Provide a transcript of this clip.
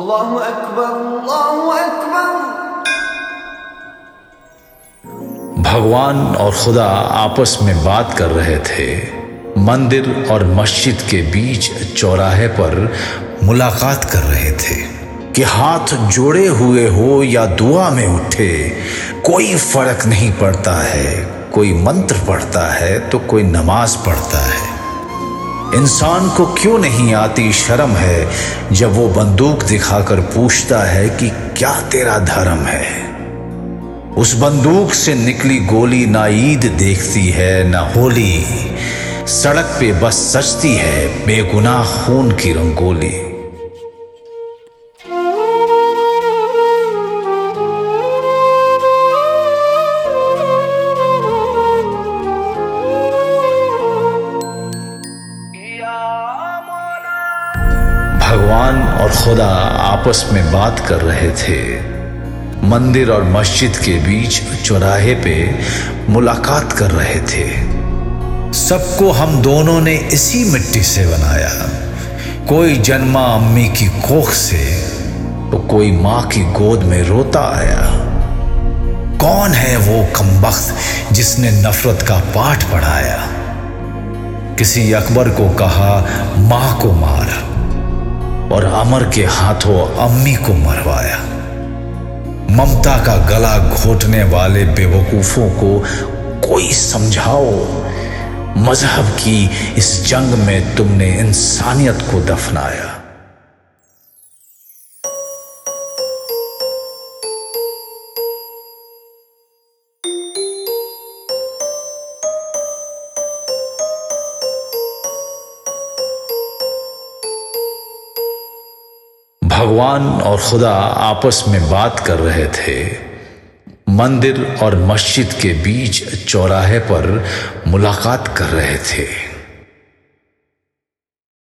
अल्लाहु अकबर, अल्लाहु अकबर। भगवान और खुदा आपस में बात कर रहे थे। मंदिर और मस्जिद के बीच चौराहे पर मुलाकात कर रहे थे कि हाथ जोड़े हुए हो या दुआ में उठे, कोई फर्क नहीं पड़ता है। कोई मंत्र पढ़ता है तो कोई नमाज पढ़ता है। इंसान को क्यों नहीं आती शर्म है जब वो बंदूक दिखाकर पूछता है कि क्या तेरा धर्म है। उस बंदूक से निकली गोली ना ईद देखती है ना होली, सड़क पे बस सजती है बेगुनाह खून की रंगोली। भगवान और खुदा आपस में बात कर रहे थे। मंदिर और मस्जिद के बीच चौराहे पे मुलाकात कर रहे थे। सबको हम दोनों ने इसी मिट्टी से बनाया। कोई जन्मा अम्मी की कोख से तो कोई माँ की गोद में रोता आया। कौन है वो कमबख्त जिसने नफरत का पाठ पढ़ाया। किसी अकबर को कहा माँ को मार और अमर के हाथों अम्मी को मरवाया। ममता का गला घोटने वाले बेवकूफों को कोई समझाओ, मजहब की इस जंग में तुमने इंसानियत को दफनाया। भगवान और खुदा आपस में बात कर रहे थे। मंदिर और मस्जिद के बीच चौराहे पर मुलाकात कर रहे थे।